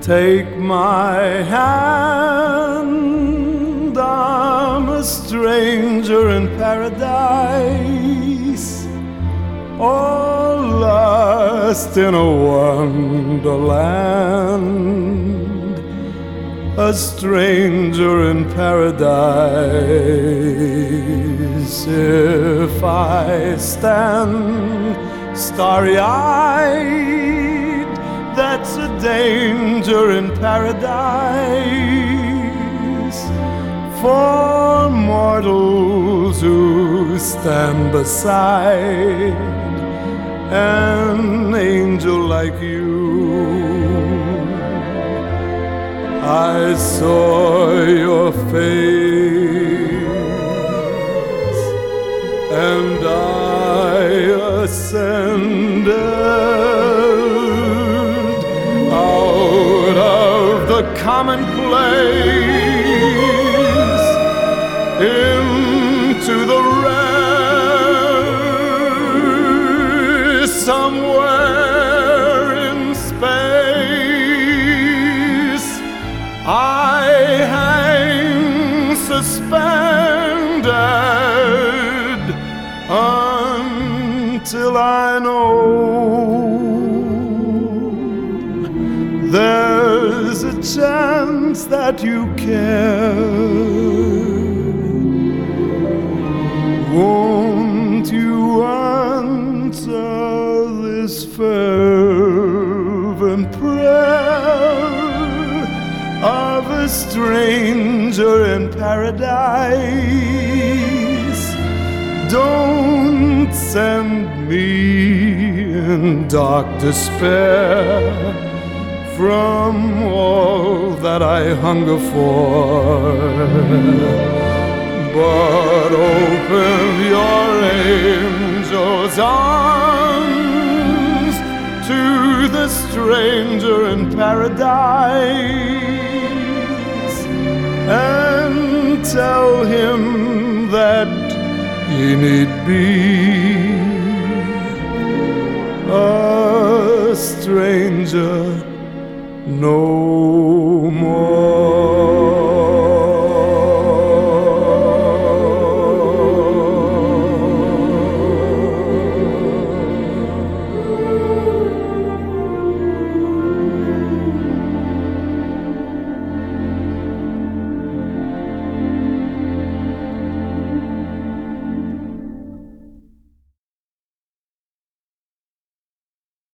Take my hand, I'm a stranger in paradise, all lost in a wonderland, a stranger in paradise. If I stand starry-eyed, that's a danger in paradise for mortals who stand beside an angel like you. I saw your face and I ascended out of the commonplace into the rare, somewhere in space I hang suspended until I know there's a chance that you care. Won't you answer this fervent prayer of a stranger in paradise? Don't send me in dark despair from all that I hunger for, but open your angel's arms to the stranger in paradise and tell him that he need be a stranger no